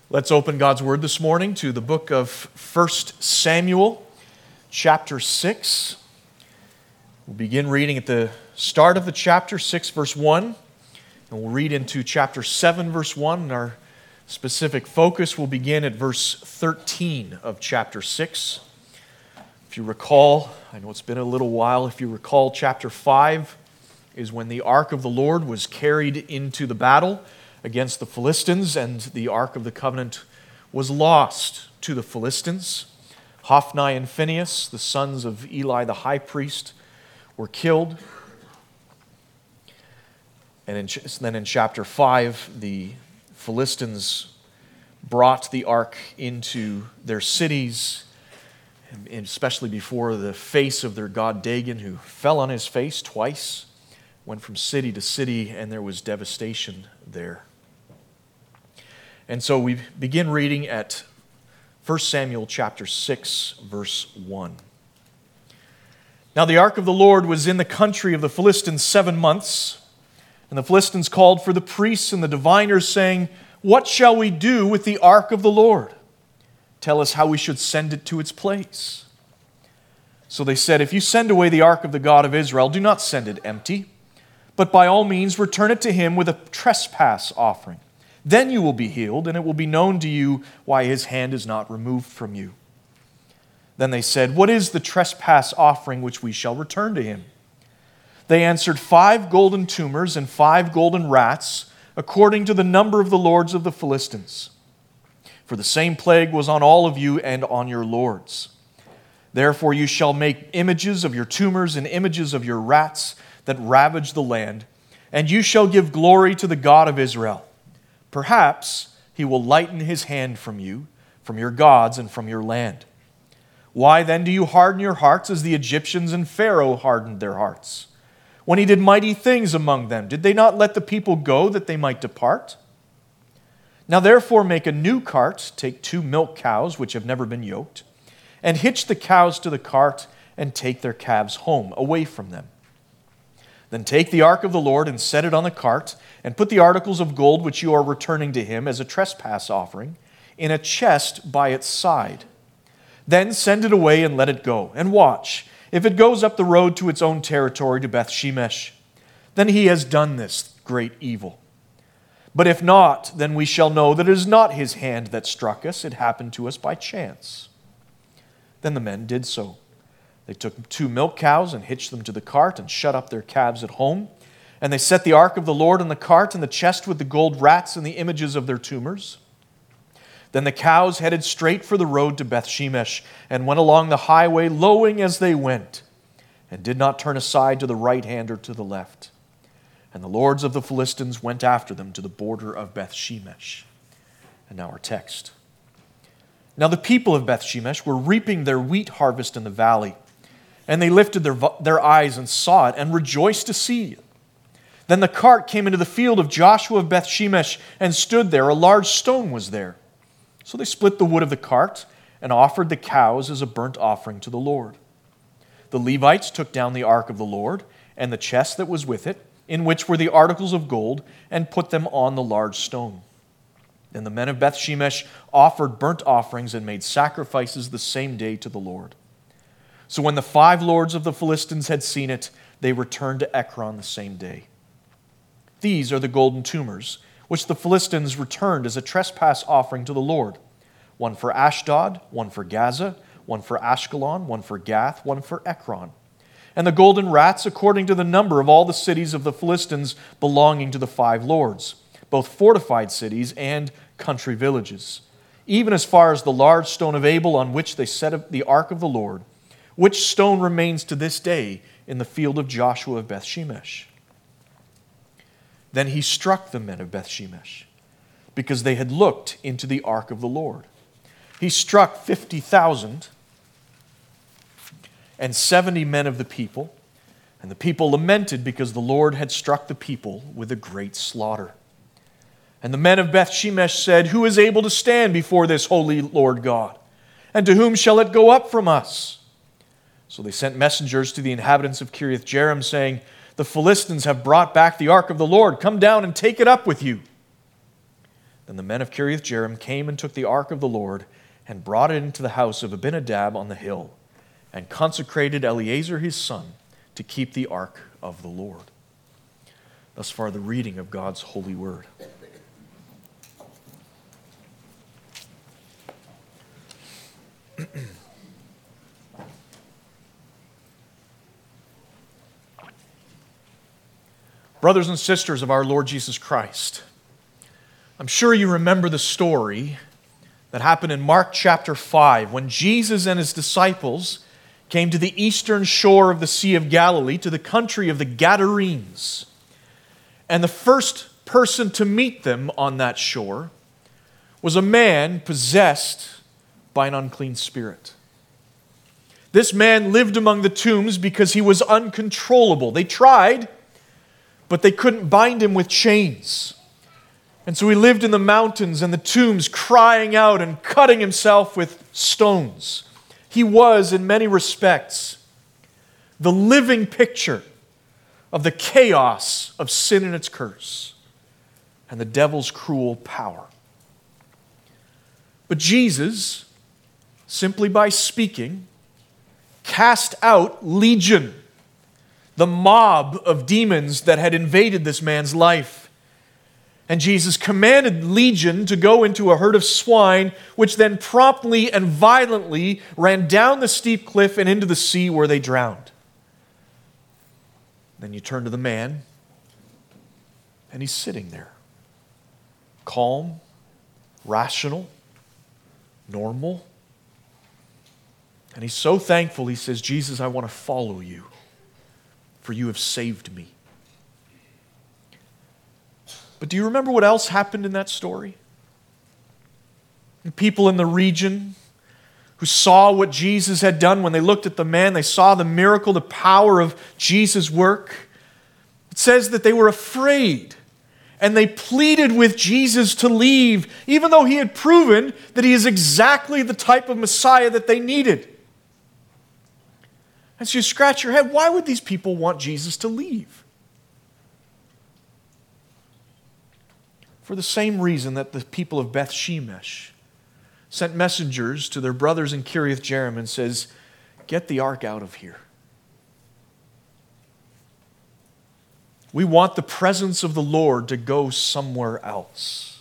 Let's open God's Word this morning to the book of 1 Samuel, chapter 6. We'll begin reading at the start of the chapter, 6 verse 1, and we'll read into chapter 7 verse 1, and our specific focus will begin at verse 13 of chapter 6. If you recall, I know it's been a little while, if you recall, chapter 5 is when the ark of the Lord was carried into the battle against the Philistines, and the Ark of the Covenant was lost to the Philistines. Hophni and Phinehas, the sons of Eli the high priest, were killed. And then in chapter 5, the Philistines brought the ark into their cities, and especially before the face of their god Dagon, who fell on his face twice, went from city to city, and there was devastation there. And so we begin reading at 1 Samuel chapter 6, verse 1. Now the ark of the Lord was in the country of the Philistines 7 months, and the Philistines called for the priests and the diviners, saying, "What shall we do with the ark of the Lord? Tell us how we should send it to its place." So they said, "If you send away the ark of the God of Israel, do not send it empty, but by all means return it to him with a trespass offering. Then you will be healed, and it will be known to you why his hand is not removed from you." Then they said, "What is the trespass offering which we shall return to him?" They answered, 5 golden tumors and 5 golden rats, according to the number of the lords of the Philistines. For the same plague was on all of you and on your lords. Therefore you shall make images of your tumors and images of your rats that ravage the land, and you shall give glory to the God of Israel. Perhaps he will lighten his hand from you, from your gods, and from your land. Why then do you harden your hearts as the Egyptians and Pharaoh hardened their hearts? When he did mighty things among them, did they not let the people go that they might depart? Now therefore make a new cart, take 2 milk cows which have never been yoked, and hitch the cows to the cart, and take their calves home, away from them. Then take the ark of the Lord and set it on the cart, and put the articles of gold which you are returning to him as a trespass offering in a chest by its side. Then send it away and let it go, and watch. If it goes up the road to its own territory to Beth Shemesh, then he has done this great evil. But if not, then we shall know that it is not his hand that struck us, it happened to us by chance." Then the men did so. They took 2 milk cows and hitched them to the cart and shut up their calves at home. And they set the ark of the Lord on the cart and the chest with the gold rats and the images of their tumors. Then the cows headed straight for the road to Beth Shemesh and went along the highway, lowing as they went, and did not turn aside to the right hand or to the left. And the lords of the Philistines went after them to the border of Beth Shemesh. And now our text. Now the people of Beth Shemesh were reaping their wheat harvest in the valley, and they lifted their eyes and saw it and rejoiced to see it. Then the cart came into the field of Joshua of Beth Shemesh and stood there. A large stone was there. So they split the wood of the cart and offered the cows as a burnt offering to the Lord. The Levites took down the ark of the Lord and the chest that was with it, in which were the articles of gold, and put them on the large stone. Then the men of Beth Shemesh offered burnt offerings and made sacrifices the same day to the Lord. So when the 5 lords of the Philistines had seen it, they returned to Ekron the same day. These are the golden tumors, which the Philistines returned as a trespass offering to the Lord. 1 for Ashdod, 1 for Gaza, 1 for Ashkelon, 1 for Gath, 1 for Ekron. And the golden rats according to the number of all the cities of the Philistines belonging to the 5 lords, both fortified cities and country villages, even as far as the large stone of Abel on which they set up the ark of the Lord, which stone remains to this day in the field of Joshua of Beth Shemesh. Then he struck the men of Beth Shemesh, because they had looked into the ark of the Lord. He struck 50,000 and 70 men of the people, and the people lamented because the Lord had struck the people with a great slaughter. And the men of Beth Shemesh said, "Who is able to stand before this holy Lord God? And to whom shall it go up from us?" So they sent messengers to the inhabitants of Kiriath Jearim, saying, "The Philistines have brought back the ark of the Lord. Come down and take it up with you." Then the men of Kiriath-Jearim came and took the ark of the Lord and brought it into the house of Abinadab on the hill, and consecrated Eleazar his son to keep the ark of the Lord. Thus far, the reading of God's holy word. Brothers and sisters of our Lord Jesus Christ, I'm sure you remember the story that happened in Mark chapter 5 when Jesus and his disciples came to the eastern shore of the Sea of Galilee, to the country of the Gadarenes. And the first person to meet them on that shore was a man possessed by an unclean spirit. This man lived among the tombs because he was uncontrollable. They tried, but they couldn't bind him with chains. And so he lived in the mountains and the tombs, crying out and cutting himself with stones. He was, in many respects, the living picture of the chaos of sin and its curse and the devil's cruel power. But Jesus, simply by speaking, cast out legion, the mob of demons that had invaded this man's life. And Jesus commanded legion to go into a herd of swine, which then promptly and violently ran down the steep cliff and into the sea, where they drowned. Then you turn to the man, and he's sitting there, calm, rational, normal. And he's so thankful, he says, "Jesus, I want to follow you, for you have saved me." But do you remember what else happened in that story? The people in the region who saw what Jesus had done, when they looked at the man, they saw the miracle, the power of Jesus' work. It says that they were afraid, and they pleaded with Jesus to leave, even though he had proven that he is exactly the type of Messiah that they needed. And so you scratch your head, why would these people want Jesus to leave? For the same reason that the people of Beth Shemesh sent messengers to their brothers in Kiriath-Jearim and says, "Get the ark out of here. We want the presence of the Lord to go somewhere else."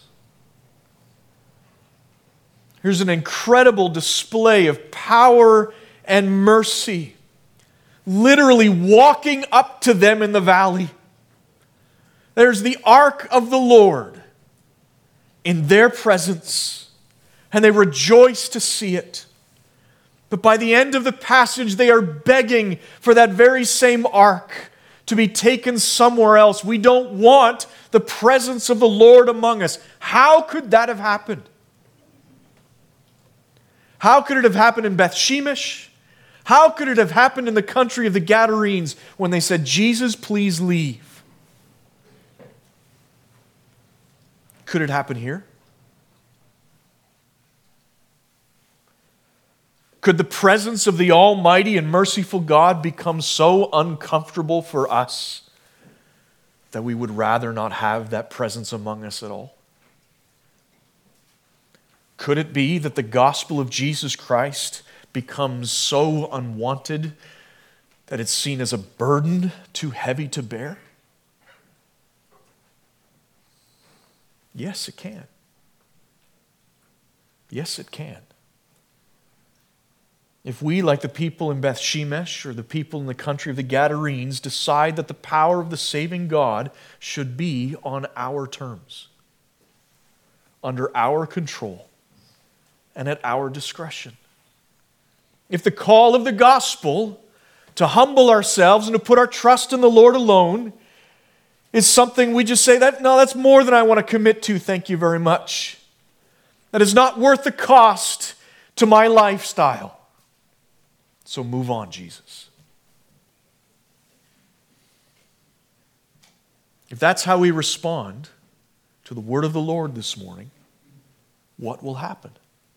Here's an incredible display of power and mercy, literally walking up to them in the valley. There's the ark of the Lord in their presence, and they rejoice to see it. But by the end of the passage, they are begging for that very same ark to be taken somewhere else. We don't want the presence of the Lord among us. How could that have happened? How could it have happened in Beth Shemesh? How could it have happened in the country of the Gadarenes when they said, "Jesus, please leave"? Could it happen here? Could the presence of the Almighty and merciful God become so uncomfortable for us that we would rather not have that presence among us at all? Could it be that the gospel of Jesus Christ becomes so unwanted that it's seen as a burden too heavy to bear? Yes, it can. Yes, it can. If we, like the people in Beth Shemesh or the people in the country of the Gadarenes, decide that the power of the saving God should be on our terms, under our control, and at our discretion. If the call of the gospel to humble ourselves and to put our trust in the Lord alone is something we just say, no, that's more than I want to commit to, thank you very much. That is not worth the cost to my lifestyle. So move on, Jesus. If that's how we respond to the word of the Lord this morning, what will happen?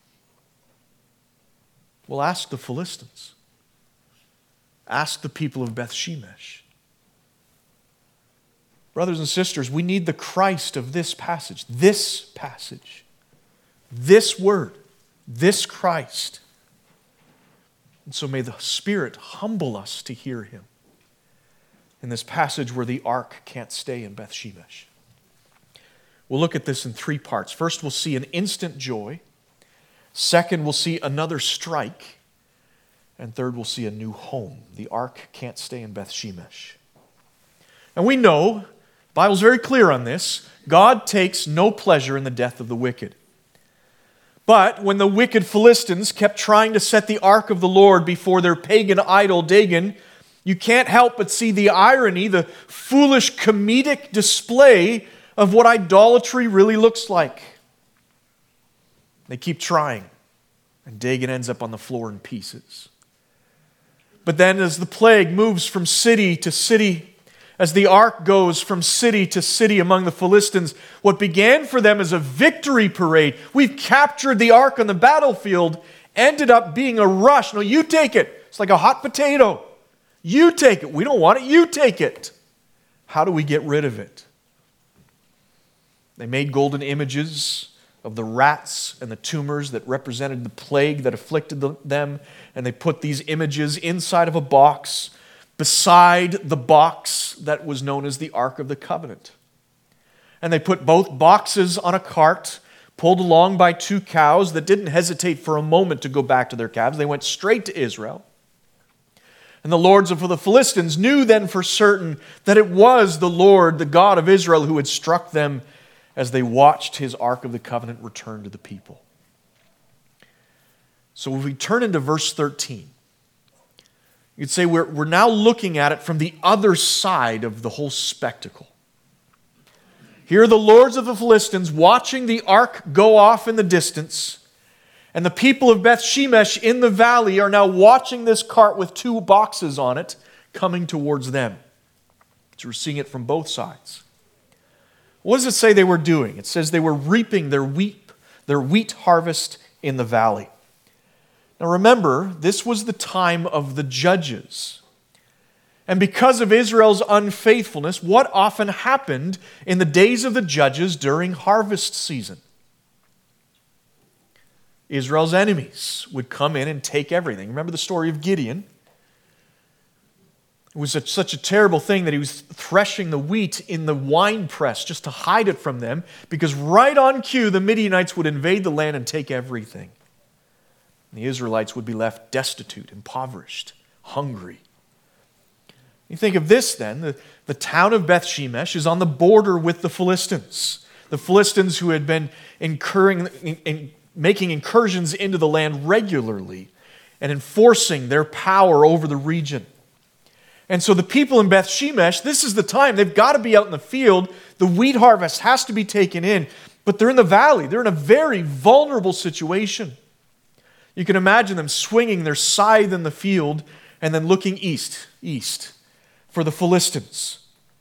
Well, ask the Philistines. Ask the people of Beth Shemesh. Brothers and sisters, we need the Christ of this passage, this word, this Christ. And so may the Spirit humble us to hear Him in this passage where the ark can't stay in Beth Shemesh. We'll look at this in three parts. First, we'll see an instant joy. Second, we'll see another strike. And third, we'll see a new home. The ark can't stay in Beth Shemesh. And we know, the Bible's very clear on this, God takes no pleasure in the death of the wicked. But when the wicked Philistines kept trying to set the ark of the Lord before their pagan idol Dagon, you can't help but see the irony, the foolish comedic display of what idolatry really looks like. They keep trying, and Dagon ends up on the floor in pieces. But then as the plague moves from city to city, as the ark goes from city to city among the Philistines, what began for them as a victory parade, we've captured the ark on the battlefield, ended up being a rush. No, you take it. It's like a hot potato. You take it. We don't want it. You take it. How do we get rid of it? They made golden images of the rats and the tumors that represented the plague that afflicted them, and they put these images inside of a box beside the box that was known as the Ark of the Covenant. And they put both boxes on a cart, pulled along by two cows that didn't hesitate for a moment to go back to their calves. They went straight to Israel. And the lords of the Philistines knew then for certain that it was the Lord, the God of Israel, who had struck them as they watched His Ark of the Covenant return to the people. So if we turn into verse 13, you'd say we're now looking at it from the other side of the whole spectacle. Here are the lords of the Philistines watching the ark go off in the distance, and the people of Beth Shemesh in the valley are now watching this cart with two boxes on it coming towards them. So we're seeing it from both sides. What does it say they were doing? It says they were reaping their wheat harvest in the valley. Now remember, this was the time of the judges. And because of Israel's unfaithfulness, what often happened in the days of the judges during harvest season? Israel's enemies would come in and take everything. Remember the story of Gideon? It was such a terrible thing that he was threshing the wheat in the wine press just to hide it from them, because right on cue, the Midianites would invade the land and take everything. And the Israelites would be left destitute, impoverished, hungry. You think of this then, the town of Beth Shemesh is on the border with the Philistines. The Philistines who had been making incursions into the land regularly and enforcing their power over the region. And so the people in Beth Shemesh, this is the time. They've got to be out in the field. The wheat harvest has to be taken in. But they're in the valley. They're in a very vulnerable situation. You can imagine them swinging their scythe in the field and then looking east for the Philistines.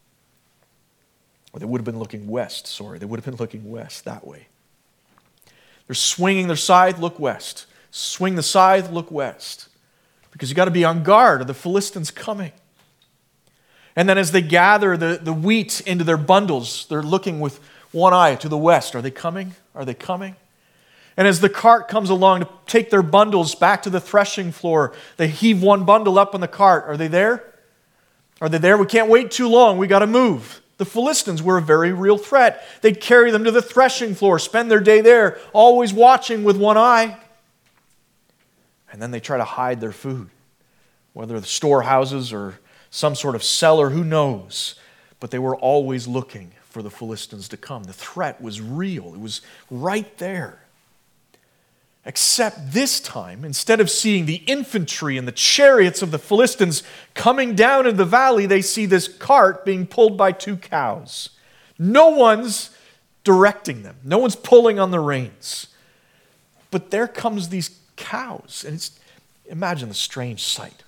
Or they would have been looking west, They would have been looking west that way. They're swinging their scythe, look west. Swing the scythe, look west. Because you've got to be on guard. Are the Philistines coming? And then as they gather the wheat into their bundles, they're looking with one eye to the west. Are they coming? Are they coming? And as the cart comes along to take their bundles back to the threshing floor, they heave one bundle up on the cart. Are they there? Are they there? We can't wait too long. We got to move. The Philistines were a very real threat. They'd carry them to the threshing floor, spend their day there, always watching with one eye. And then they try to hide their food, whether the storehouses or some sort of cellar, who knows? But they were always looking for the Philistines to come. The threat was real. It was right there. Except this time, instead of seeing the infantry and the chariots of the Philistines coming down in the valley, they see this cart being pulled by two cows. No one's directing them. No one's pulling on the reins. But there comes these cows. And imagine the strange sight.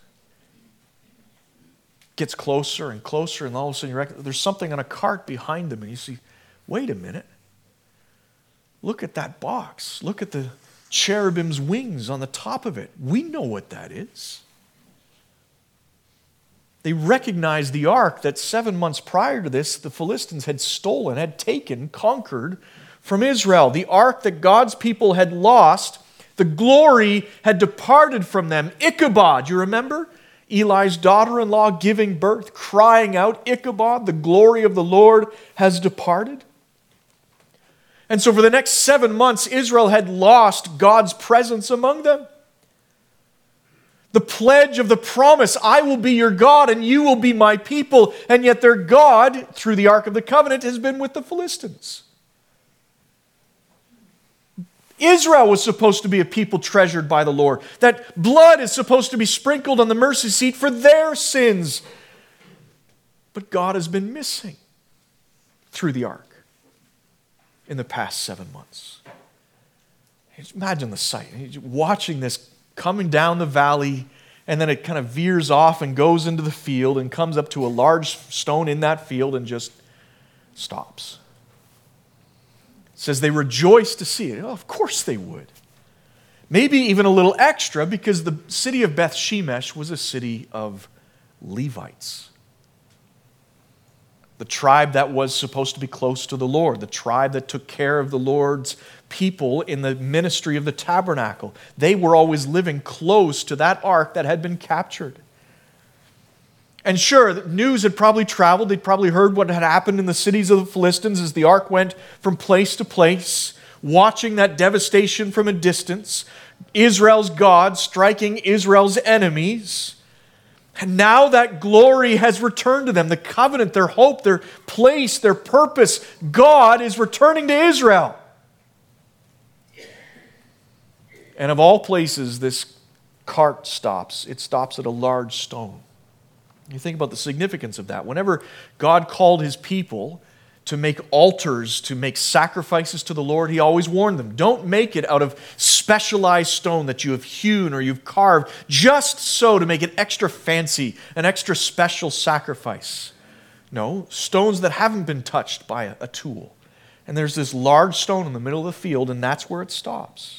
Gets closer and closer, and all of a sudden there's something on a cart behind them, and you see, wait a minute. Look at that box. Look at the cherubim's wings on the top of it. We know what that is. They recognized the ark that 7 months prior to this, the Philistines had stolen, had taken, conquered from Israel. The ark that God's people had lost, the glory had departed from them. Ichabod, you remember? Eli's daughter-in-law giving birth, crying out, Ichabod, the glory of the Lord has departed. And so for the next 7 months, Israel had lost God's presence among them. The pledge of the promise, I will be your God and you will be my people. And yet their God, through the Ark of the Covenant, has been with the Philistines. Israel was supposed to be a people treasured by the Lord. That blood is supposed to be sprinkled on the mercy seat for their sins. But God has been missing through the ark in the past 7 months. Imagine the sight. Watching this coming down the valley, and then it kind of veers off and goes into the field and comes up to a large stone in that field and just stops. It says they rejoiced to see it. Oh, of course they would. Maybe even a little extra, because the city of Beth Shemesh was a city of Levites. The tribe that was supposed to be close to the Lord, the tribe that took care of the Lord's people in the ministry of the tabernacle. They were always living close to that ark that had been captured. And sure, the news had probably traveled. They'd probably heard what had happened in the cities of the Philistines as the ark went from place to place, watching that devastation from a distance, Israel's God striking Israel's enemies. And now that glory has returned to them. The covenant, their hope, their place, their purpose. God is returning to Israel. And of all places, this cart stops. It stops at a large stone. You think about the significance of that. Whenever God called His people to make altars, to make sacrifices to the Lord, He always warned them, don't make it out of specialized stone that you have hewn or you've carved, just so to make it extra fancy, an extra special sacrifice. No, stones that haven't been touched by a tool. And there's this large stone in the middle of the field, and that's where it stops.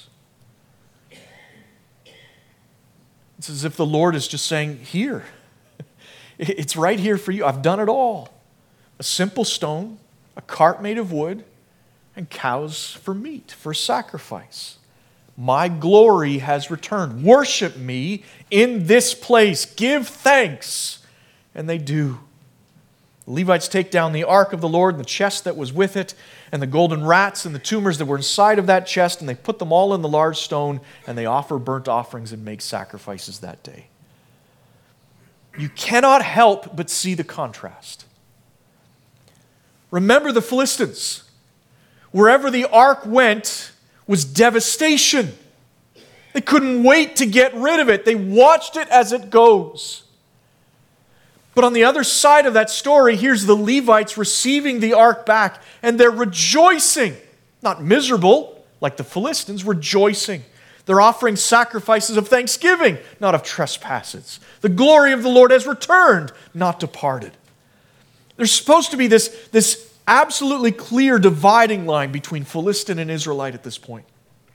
It's as if the Lord is just saying, here, it's right here for you. I've done it all. A simple stone, a cart made of wood, and cows for meat, for sacrifice. My glory has returned. Worship me in this place. Give thanks. And they do. The Levites take down the ark of the Lord and the chest that was with it, and the golden rats and the tumors that were inside of that chest, and they put them all in the large stone, and they offer burnt offerings and make sacrifices that day. You cannot help but see the contrast. Remember the Philistines. Wherever the ark went was devastation. They couldn't wait to get rid of it. They watched it as it goes. But on the other side of that story, here's the Levites receiving the ark back, and they're rejoicing. Not miserable, like the Philistines, rejoicing. They're offering sacrifices of thanksgiving, not of trespasses. The glory of the Lord has returned, not departed. There's supposed to be this absolutely clear dividing line between Philistine and Israelite at this point.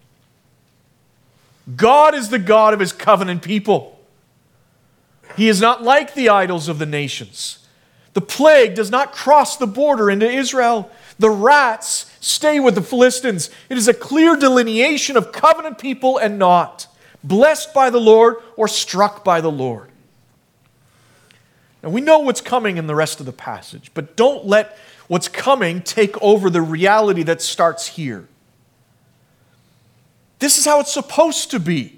God is the God of His covenant people. He is not like the idols of the nations. The plague does not cross the border into Israel. The rats stay with the Philistines. It is a clear delineation of covenant people and not. Blessed by the Lord or struck by the Lord. Now we know what's coming in the rest of the passage, but don't let what's coming take over the reality that starts here. This is how it's supposed to be.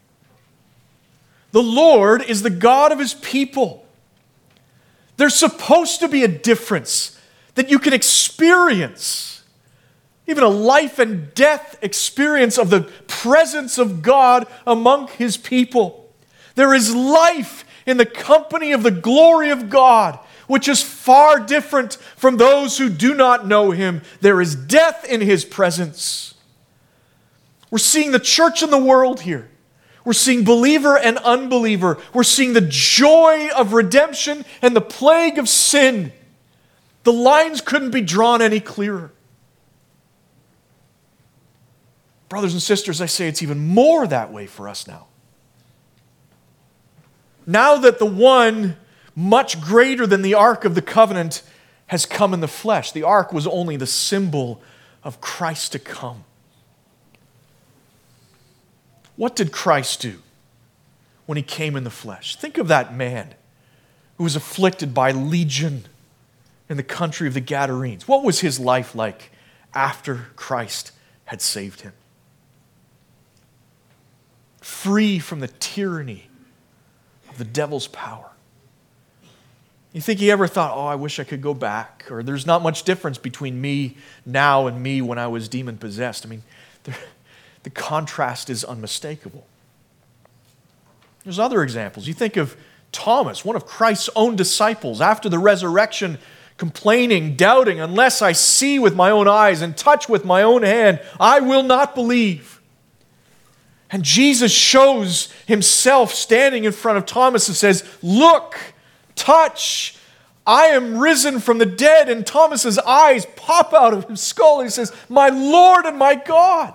The Lord is the God of His people. There's supposed to be a difference that you can experience. Even a life and death experience of the presence of God among His people. There is life in the company of the glory of God, which is far different from those who do not know Him. There is death in His presence. We're seeing the church and the world here. We're seeing believer and unbeliever. We're seeing the joy of redemption and the plague of sin. The lines couldn't be drawn any clearer. Brothers and sisters, I say it's even more that way for us now. Now that the one much greater than the Ark of the Covenant, has come in the flesh. The ark was only the symbol of Christ to come. What did Christ do when he came in the flesh? Think of that man who was afflicted by legion in the country of the Gadarenes. What was his life like after Christ had saved him? Free from the tyranny of the devil's power. You think he ever thought, oh, I wish I could go back, or there's not much difference between me now and me when I was demon-possessed? I mean, the contrast is unmistakable. There's other examples. You think of Thomas, one of Christ's own disciples, after the resurrection, complaining, doubting, unless I see with my own eyes and touch with my own hand, I will not believe. And Jesus shows himself standing in front of Thomas and says, look, touch, I am risen from the dead. And Thomas's eyes pop out of his skull. He says, my Lord and my God.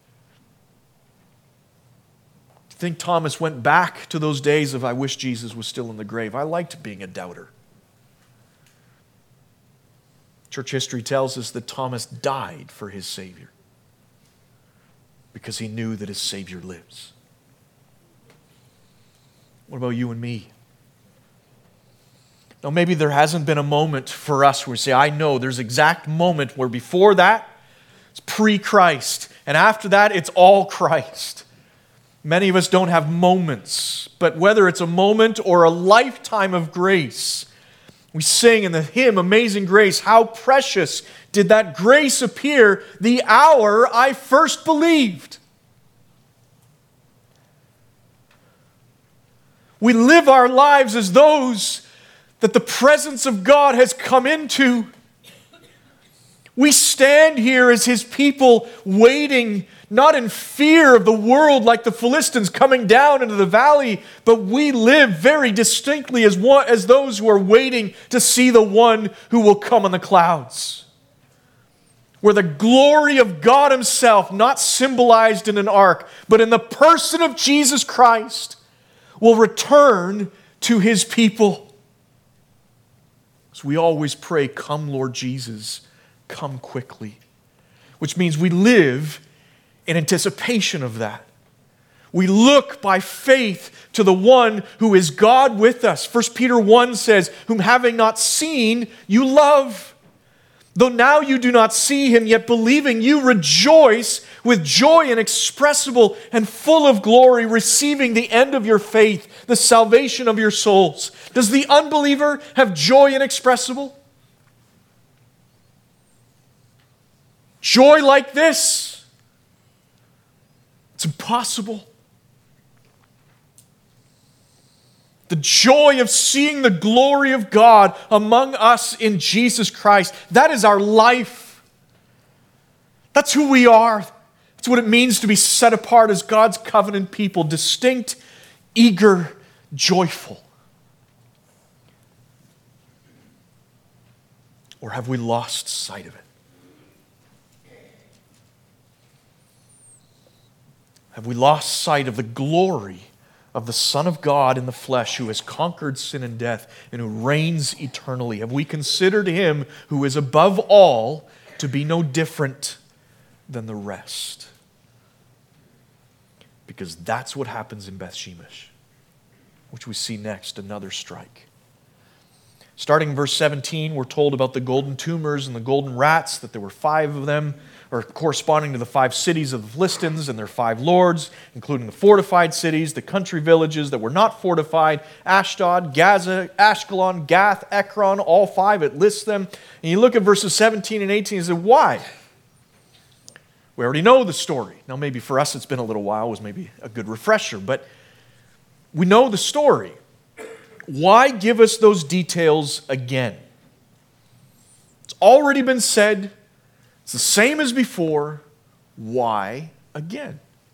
Do you think Thomas went back to those days of I wish Jesus was still in the grave? I liked being a doubter. Church history tells us that Thomas died for his Savior because he knew that his Savior lives. What about you and me? Now, maybe there hasn't been a moment for us where we say, I know there's an exact moment where before that, it's pre-Christ, and after that, it's all Christ. Many of us don't have moments, but whether it's a moment or a lifetime of grace, we sing in the hymn, Amazing Grace, how precious did that grace appear the hour I first believed. We live our lives as those that the presence of God has come into. We stand here as His people waiting, not in fear of the world like the Philistines coming down into the valley, but we live very distinctly as those who are waiting to see the one who will come on the clouds. Where the glory of God Himself, not symbolized in an ark, but in the person of Jesus Christ, will return to His people. So we always pray, come Lord Jesus, come quickly. Which means we live in anticipation of that. We look by faith to the one who is God with us. 1 Peter 1 says, whom having not seen, you love. Though now you do not see Him, yet believing you rejoice with joy inexpressible and full of glory, receiving the end of your faith, the salvation of your souls. Does the unbeliever have joy inexpressible? Joy like this? It's impossible. The joy of seeing the glory of God among us in Jesus Christ. That is our life. That's who we are. That's what it means to be set apart as God's covenant people. Distinct, eager, joyful. Or have we lost sight of it? Have we lost sight of the glory of the Son of God in the flesh who has conquered sin and death and who reigns eternally? Have we considered Him who is above all to be no different than the rest? Because that's what happens in Beth Shemesh, which we see next, another strike. Starting in verse 17, we're told about the golden tumors and the golden rats, that there were 5 of them, or corresponding to the 5 cities of the Philistines and their 5 lords, including the fortified cities, the country villages that were not fortified, Ashdod, Gaza, Ashkelon, Gath, Ekron, all 5, it lists them. And you look at verses 17 and 18 and say, why? We already know the story. Now maybe for us it's been a little while, it was maybe a good refresher, but we know the story. Why give us those details again? It's already been said. It's the same as before. Why again?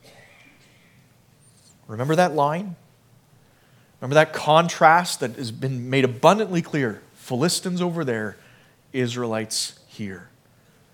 Remember that line? Remember that contrast that has been made abundantly clear? Philistines over there, Israelites here.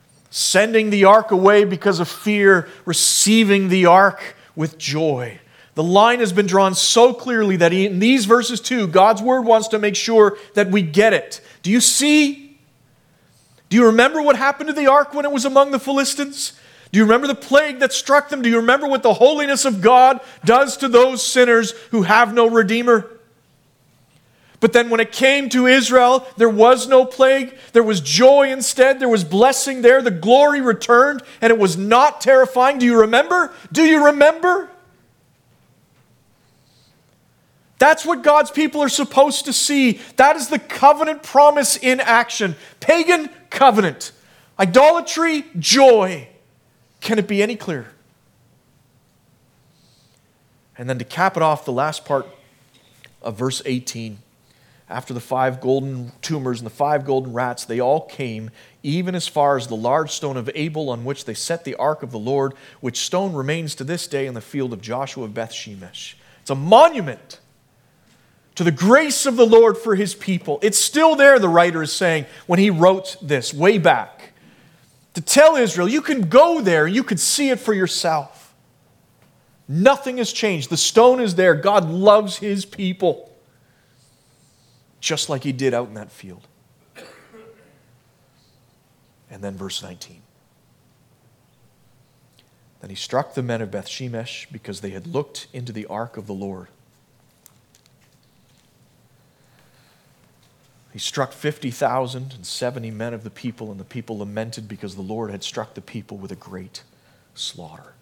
Sending the ark away because of fear, receiving the ark with joy. The line has been drawn so clearly that in these verses too, God's Word wants to make sure that we get it. Do you see? Do you remember what happened to the ark when it was among the Philistines? Do you remember the plague that struck them? Do you remember what the holiness of God does to those sinners who have no Redeemer? But then when it came to Israel, there was no plague. There was joy instead. There was blessing there. The glory returned, and it was not terrifying. Do you remember? Do you remember? That's what God's people are supposed to see. That is the covenant promise in action. Pagan covenant. Idolatry, joy. Can it be any clearer? And then to cap it off, the last part of verse 18. After the 5 golden tumors and the 5 golden rats, they all came, even as far as the large stone of Abel on which they set the ark of the Lord, which stone remains to this day in the field of Joshua of Beth-Shemesh. It's a monument to the grace of the Lord for His people. It's still there, the writer is saying, when he wrote this way back. To tell Israel, you can go there, you can see it for yourself. Nothing has changed. The stone is there. God loves His people. Just like He did out in that field. And then verse 19. Then He struck the men of Beth-Shemesh because they had looked into the ark of the Lord. He struck 50,070 men of the people, and the people lamented because the Lord had struck the people with a great slaughter.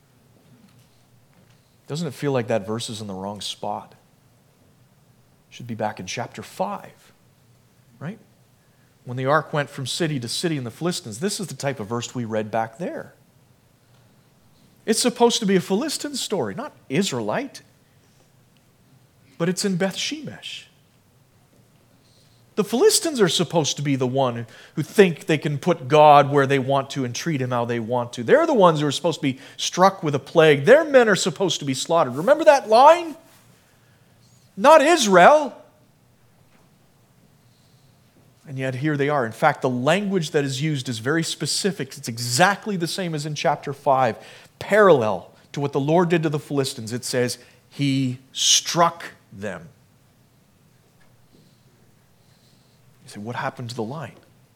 Doesn't it feel like that verse is in the wrong spot? Should be back in chapter 5, right? When the ark went from city to city in the Philistines, this is the type of verse we read back there. It's supposed to be a Philistine story, not Israelite. But it's in Beth-Shemesh. The Philistines are supposed to be the one who think they can put God where they want to and treat Him how they want to. They're the ones who are supposed to be struck with a plague. Their men are supposed to be slaughtered. Remember that line? Not Israel. And yet here they are. In fact, the language that is used is very specific. It's exactly the same as in chapter 5. Parallel to what the Lord did to the Philistines. It says, He struck them. You say, what happened to the line?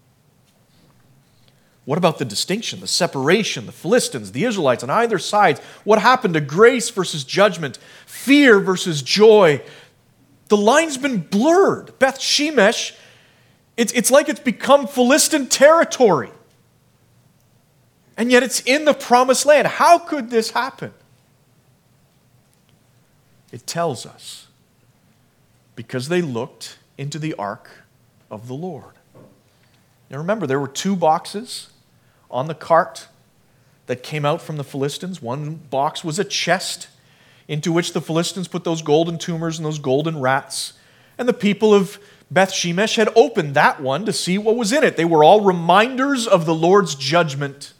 What about the distinction, the separation, the Philistines, the Israelites on either side? What happened to grace versus judgment, fear versus joy? The line's been blurred. Beth-Shemesh, it's like it's become Philistine territory. And yet it's in the promised land. How could this happen? It tells us because they looked into the ark of the Lord. Now remember, there were 2 boxes on the cart that came out from the Philistines. One box was a chest into which the Philistines put those golden tumors and those golden rats. And the people of Beth-Shemesh had opened that one to see what was in it. They were all reminders of the Lord's judgment.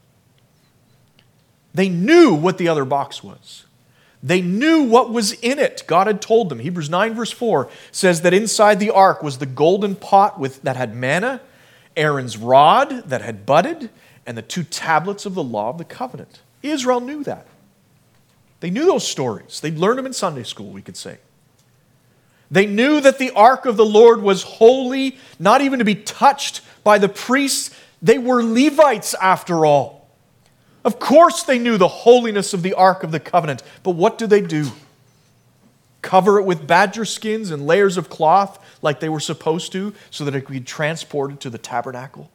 They knew what the other box was. They knew what was in it. God had told them. Hebrews 9 verse 4 says that inside the ark was the golden pot that had manna, Aaron's rod that had budded, and the 2 tablets of the law of the covenant. Israel knew that. They knew those stories. They'd learned them in Sunday school, we could say. They knew that the ark of the Lord was holy, not even to be touched by the priests. They were Levites after all. Of course they knew the holiness of the ark of the covenant, but what do? Cover it with badger skins and layers of cloth like they were supposed to so that it could be transported to the tabernacle?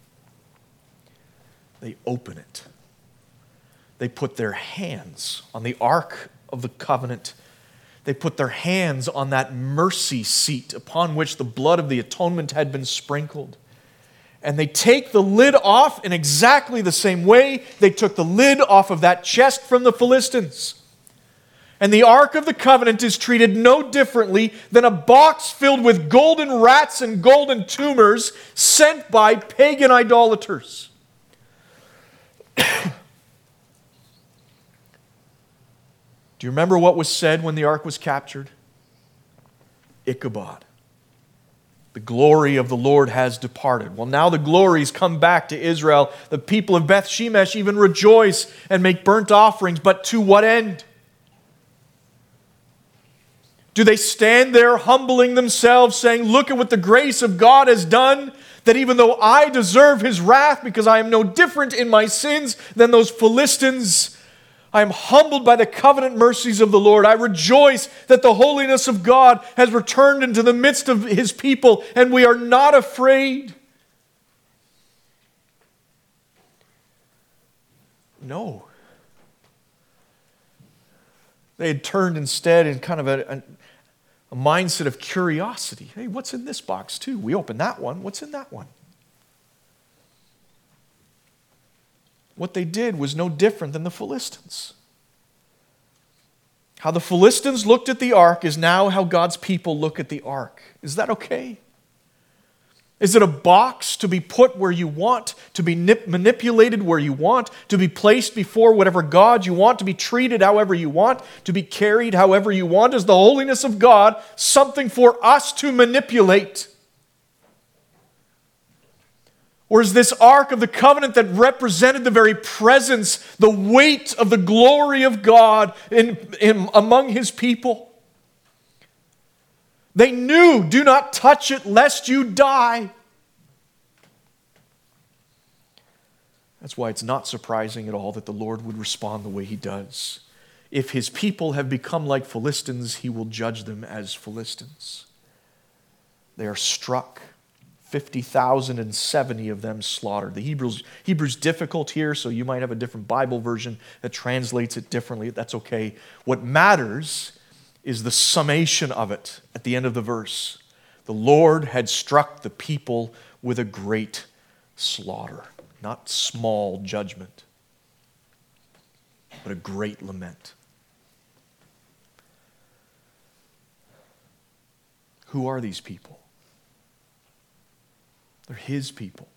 They open it. They put their hands on the ark of the covenant. They put their hands on that mercy seat upon which the blood of the atonement had been sprinkled. And they take the lid off in exactly the same way they took the lid off of that chest from the Philistines. And the Ark of the Covenant is treated no differently than a box filled with golden rats and golden tumors sent by pagan idolaters. Do you remember what was said when the ark was captured? Ichabod. The glory of the Lord has departed. Well, now the glory's come back to Israel. The people of Beth-Shemesh even rejoice and make burnt offerings, but to what end? Do they stand there humbling themselves, saying, look at what the grace of God has done, that even though I deserve His wrath because I am no different in my sins than those Philistines, I am humbled by the covenant mercies of the Lord. I rejoice that the holiness of God has returned into the midst of His people, and we are not afraid. No. They had turned instead in kind of a mindset of curiosity. Hey, what's in this box too? We open that one. What's in that one? What they did was no different than the Philistines. How the Philistines looked at the ark is now how God's people look at the ark. Is that okay? Is it a box to be put where you want, to be manipulated where you want, to be placed before whatever God you want, to be treated however you want, to be carried however you want? Is the holiness of God something for us to manipulate? Or is this Ark of the Covenant that represented the very presence, the weight of the glory of God among His people? They knew, do not touch it lest you die. That's why it's not surprising at all that the Lord would respond the way He does. If His people have become like Philistines, He will judge them as Philistines. They are struck, 50,070 of them slaughtered. The Hebrew's difficult here, so you might have a different Bible version that translates it differently. That's okay. What matters is the summation of it at the end of the verse. The Lord had struck the people with a great slaughter. Not small judgment, but a great lament. Who are these people? They're His people.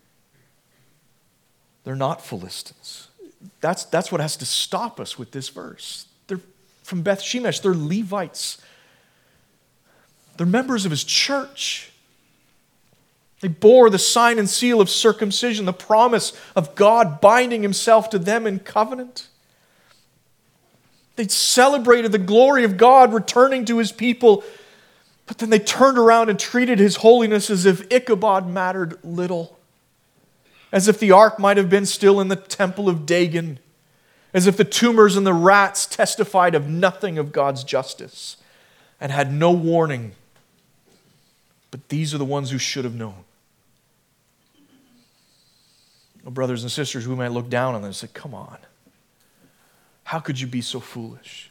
They're not Philistines. That's what has to stop us with this verse. They're from Beth Shemesh. They're Levites. They're members of His church. They bore the sign and seal of circumcision, the promise of God binding Himself to them in covenant. They celebrated the glory of God returning to His people, but then they turned around and treated His holiness as if Ichabod mattered little, as if the ark might have been still in the temple of Dagon, as if the tumors and the rats testified of nothing of God's justice and had no warning. But these are the ones who should have known. Oh, brothers and sisters, we might look down on them and say, come on. How could you be so foolish?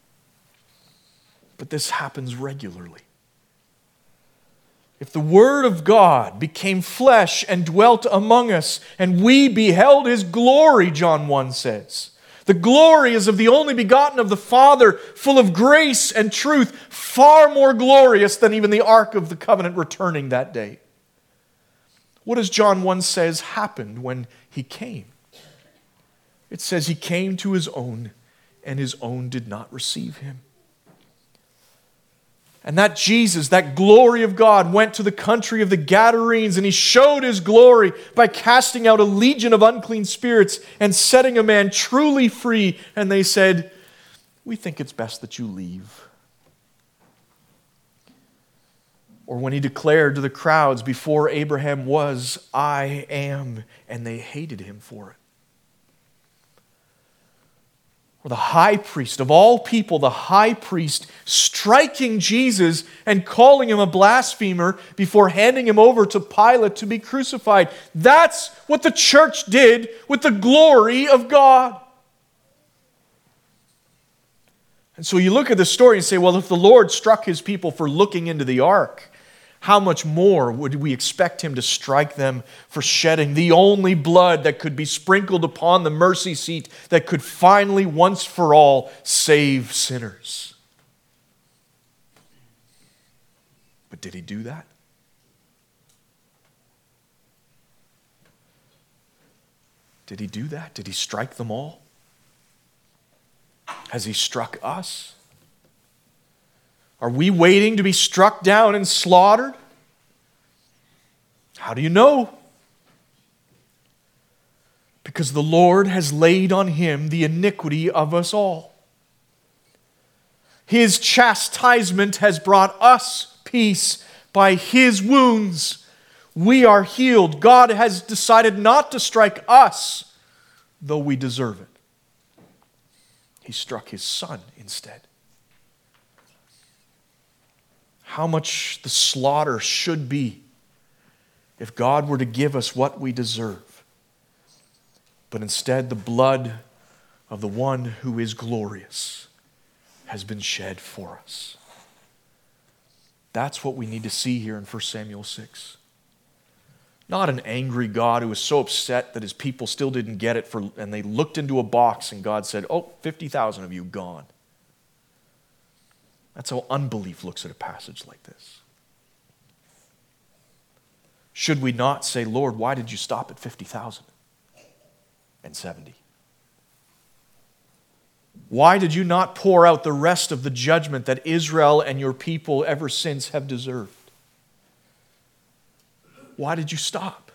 But this happens regularly. If the Word of God became flesh and dwelt among us, and we beheld His glory, John 1 says. The glory is of the only begotten of the Father, full of grace and truth, far more glorious than even the Ark of the Covenant returning that day. What does John 1 says happened when He came? It says He came to His own, and His own did not receive Him. And that Jesus, that glory of God, went to the country of the Gadarenes, and He showed His glory by casting out a legion of unclean spirits and setting a man truly free. And they said, we think it's best that you leave. Or when He declared to the crowds, before Abraham was, I am, and they hated Him for it. Or the high priest of all people, the high priest, striking Jesus and calling Him a blasphemer before handing Him over to Pilate to be crucified. That's what the church did with the glory of God. And so you look at the story and say, well, if the Lord struck His people for looking into the ark, how much more would we expect Him to strike them for shedding the only blood that could be sprinkled upon the mercy seat that could finally, once for all, save sinners? But did He do that? Did He do that? Did He strike them all? Has He struck us? Are we waiting to be struck down and slaughtered? How do you know? Because the Lord has laid on Him the iniquity of us all. His chastisement has brought us peace. By His wounds we are healed. God has decided not to strike us, though we deserve it. He struck His Son instead. How much the slaughter should be if God were to give us what we deserve. But instead, the blood of the one who is glorious has been shed for us. That's what we need to see here in 1 Samuel 6. Not an angry God who was so upset that His people still didn't get it, and they looked into a box and God said, 50,000 of you gone. That's how unbelief looks at a passage like this. Should we not say, Lord, why did you stop at 50,000 and 70? Why did you not pour out the rest of the judgment that Israel and your people ever since have deserved? Why did you stop?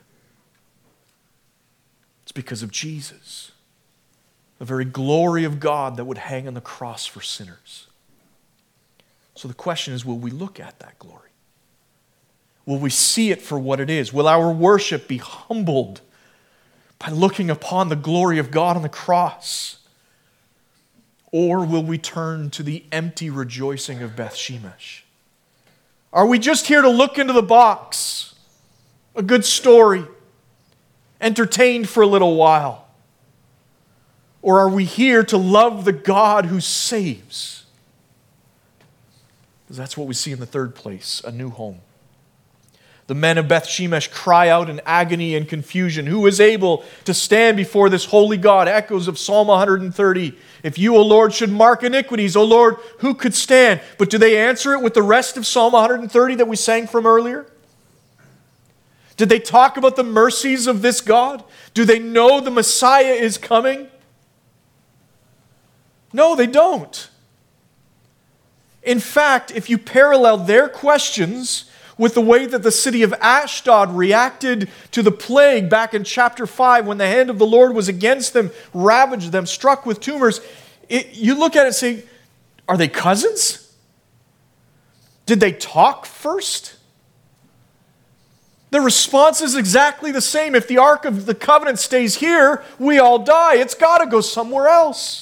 It's because of Jesus, the very glory of God that would hang on the cross for sinners. So the question is, will we look at that glory? Will we see it for what it is? Will our worship be humbled by looking upon the glory of God on the cross? Or will we turn to the empty rejoicing of Beth Shemesh? Are we just here to look into the box? A good story, entertained for a little while? Or are we here to love the God who saves? Because that's what we see in the third place, a new home. The men of Beth Shemesh cry out in agony and confusion. Who is able to stand before this holy God? Echoes of Psalm 130. If you, O Lord, should mark iniquities, O Lord, who could stand? But do they answer it with the rest of Psalm 130 that we sang from earlier? Did they talk about the mercies of this God? Do they know the Messiah is coming? No, they don't. In fact, if you parallel their questions with the way that the city of Ashdod reacted to the plague back in chapter 5 when the hand of the Lord was against them, ravaged them, struck with tumors, you look at it and say, are they cousins? Did they talk first? The response is exactly the same. If the Ark of the Covenant stays here, we all die. It's got to go somewhere else.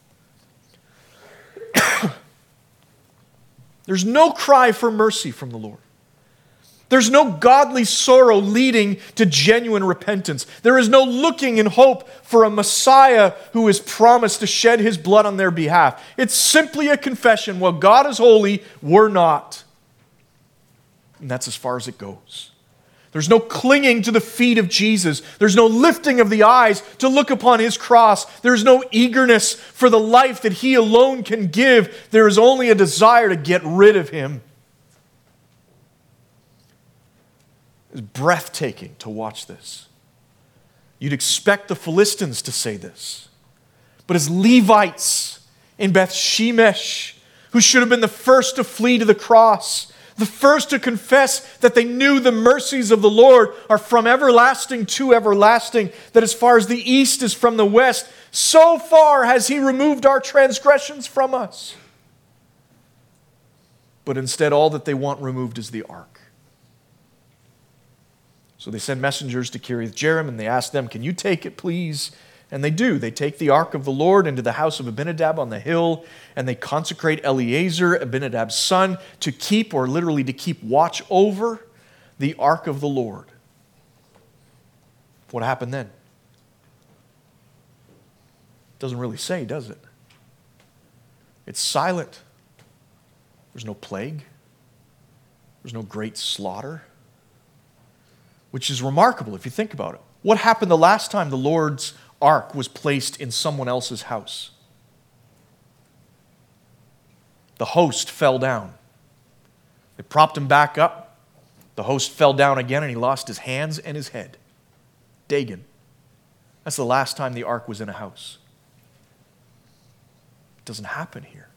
There's no cry for mercy from the Lord. There's no godly sorrow leading to genuine repentance. There is no looking in hope for a Messiah who is promised to shed His blood on their behalf. It's simply a confession, well, God is holy, we're not. And that's as far as it goes. There's no clinging to the feet of Jesus. There's no lifting of the eyes to look upon His cross. There's no eagerness for the life that He alone can give. There is only a desire to get rid of Him. It's breathtaking to watch this. You'd expect the Philistines to say this. But as Levites in Beth Shemesh, who should have been the first to flee to the cross, the first to confess that they knew the mercies of the Lord are from everlasting to everlasting, that as far as the east is from the west, so far has He removed our transgressions from us. But instead, all that they want removed is the ark. So they send messengers to Kiriath Jearim and they ask them, can you take it, please? And they do. They take the ark of the Lord into the house of Abinadab on the hill, and they consecrate Eleazar, Abinadab's son, to keep, or literally to keep watch over, the ark of the Lord. What happened then? Doesn't really say, does it? It's silent. There's no plague. There's no great slaughter. Which is remarkable if you think about it. What happened the last time the Lord's ark was placed in someone else's house? The host fell down. They propped him back up. The host fell down again and he lost his hands and his head. Dagon. That's the last time the ark was in a house. It doesn't happen here.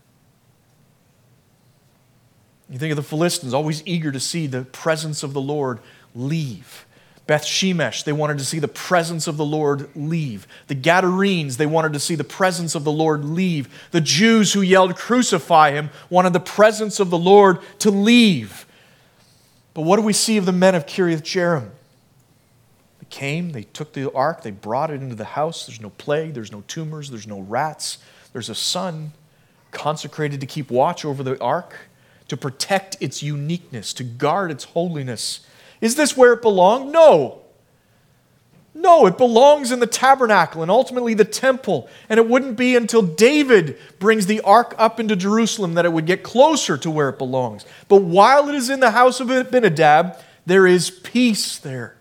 You think of the Philistines, always eager to see the presence of the Lord leave. Beth Shemesh, they wanted to see the presence of the Lord leave. The Gadarenes, they wanted to see the presence of the Lord leave. The Jews who yelled, "Crucify him," wanted the presence of the Lord to leave. But what do we see of the men of Kiriath Jearim? They came, they took the ark, they brought it into the house. There's no plague, there's no tumors, there's no rats. There's a son consecrated to keep watch over the ark, to protect its uniqueness, to guard its holiness. Is this where it belonged? No. No, it belongs in the tabernacle and ultimately the temple. And it wouldn't be until David brings the ark up into Jerusalem that it would get closer to where it belongs. But while it is in the house of Abinadab, there is peace there.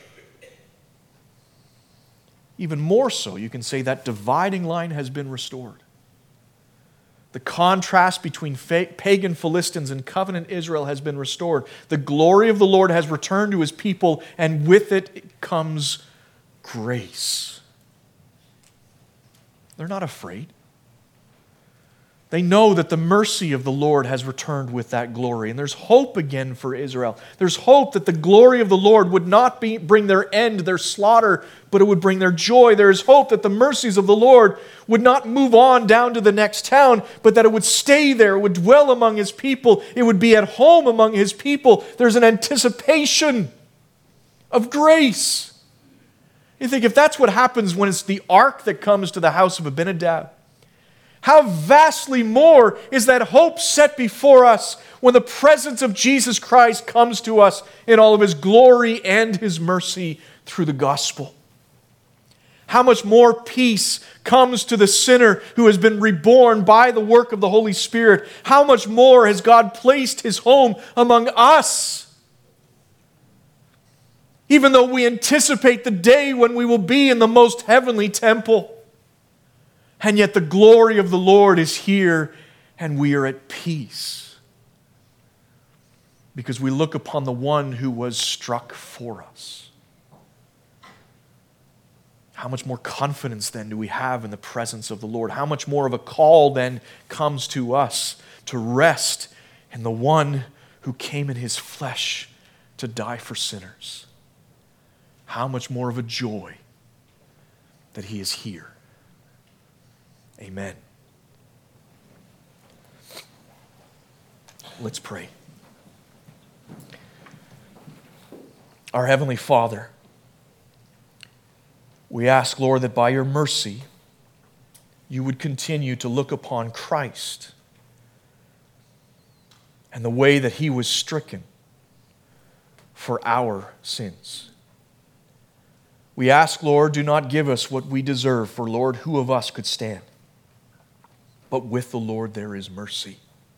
Even more so, you can say that dividing line has been restored. The contrast between pagan Philistines and covenant Israel has been restored. The glory of the Lord has returned to his people, and with it comes grace. They're not afraid. They know that the mercy of the Lord has returned with that glory. And there's hope again for Israel. There's hope that the glory of the Lord would not bring their end, their slaughter, but it would bring their joy. There is hope that the mercies of the Lord would not move on down to the next town, but that it would stay there, it would dwell among his people. It would be at home among his people. There's an anticipation of grace. You think if that's what happens when it's the ark that comes to the house of Abinadab, how vastly more is that hope set before us when the presence of Jesus Christ comes to us in all of his glory and his mercy through the gospel. How much more peace comes to the sinner who has been reborn by the work of the Holy Spirit. How much more has God placed his home among us? Even though we anticipate the day when we will be in the most heavenly temple. And yet the glory of the Lord is here and we are at peace. Because we look upon the one who was struck for us. How much more confidence then do we have in the presence of the Lord? How much more of a call then comes to us to rest in the one who came in his flesh to die for sinners? How much more of a joy that he is here. Amen. Let's pray. Our Heavenly Father, we ask, Lord, that by your mercy, you would continue to look upon Christ and the way that he was stricken for our sins. We ask, Lord, do not give us what we deserve, for, Lord, who of us could stand? But with the Lord there is mercy.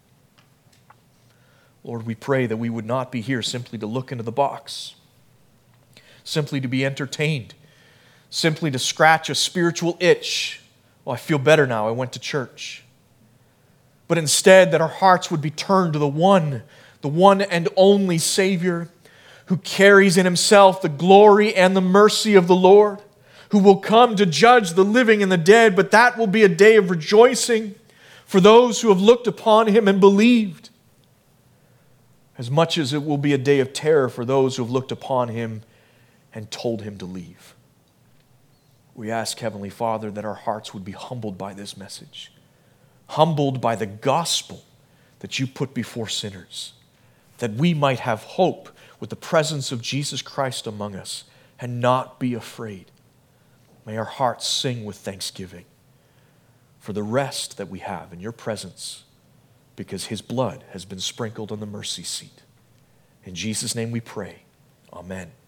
Lord, we pray that we would not be here simply to look into the box, simply to be entertained, simply to scratch a spiritual itch. Well, I feel better now, I went to church. But instead that our hearts would be turned to the one and only Savior who carries in himself the glory and the mercy of the Lord, who will come to judge the living and the dead, but that will be a day of rejoicing for those who have looked upon him and believed, as much as it will be a day of terror for those who have looked upon him and told him to leave. We ask, Heavenly Father, that our hearts would be humbled by this message, humbled by the gospel that you put before sinners, that we might have hope with the presence of Jesus Christ among us and not be afraid. May our hearts sing with thanksgiving for the rest that we have in your presence, because his blood has been sprinkled on the mercy seat. In Jesus' name we pray. Amen.